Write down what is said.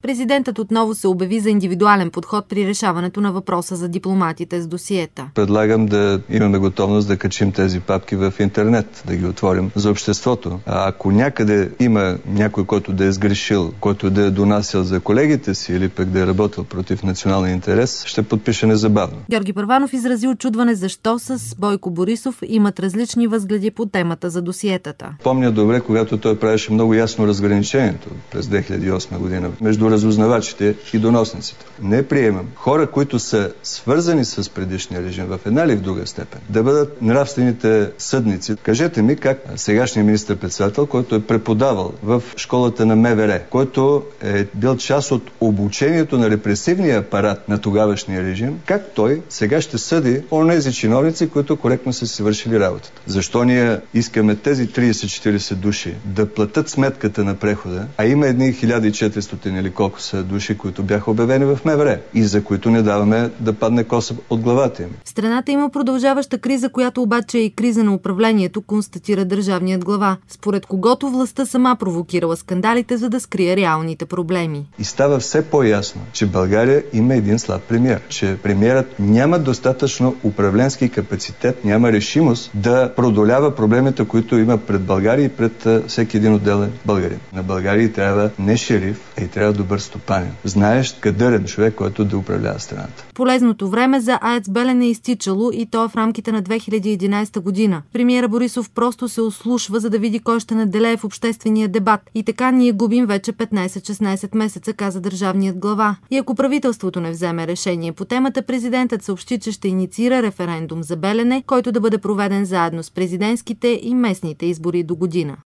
Президентът отново се обяви за индивидуален подход при решаването на въпроса за дипломатите с досиета. Предлагам да имаме готовност да качим тези папки в интернет, да ги отворим за обществото. А ако някъде има някой, който да е сгрешил, който да е донасял за колегите си или пък да е работил против националния интерес, ще подпише незабавно. Георги Първанов изрази учудване защо с Бойко Борисов имат различни възгледи по темата за досиетата. Помня добре, когато той правеше много ясно разграничението през 2008 година между разузнавачите и доносниците. Не приемам хора, които са свързани с предишния режим в една или в друга степен, да бъдат нравствените съдници. Кажете ми как сегашният министър-председател, който е преподавал в школата на МВР, който е бил част от обучението на репресивния апарат на тогавашния режим, как той сега ще съди онези чиновници, които коректно са си вършили работата. Защо ние искаме тези 30-40 души да платят сметката на прехода, а има едни 1400 или колко са души, които бяха обявени в МВР и за които не даваме да падне коса от главата им. В страната има продължаваща криза, която обаче е и криза на управлението, констатира държавният глава, според когото властта сама провокирала скандалите, за да скрие реалните проблеми. И става все по-ясно, че България има един слаб премиер, че премиерът няма достатъчно управленски капацитет, няма решимост да продолява проблемите, които има пред България и пред всеки един отделен българин. На България трябва не шериф, а и трябва добър стопанин. Знаеш, кадърен човек, който да управлява страната. Полезното време за АЕЦ Белене е изтичало и то в рамките на 2011 година. Премиера Борисов просто се ослушва, за да види кой ще наделее в обществения дебат. И така ние губим вече 15-16 месеца, каза държавният глава. И ако правителството не вземе решение по темата, президентът съобщи, че ще инициира референдум за Белене, който да бъде проведен заедно с президентските и местните избори до година.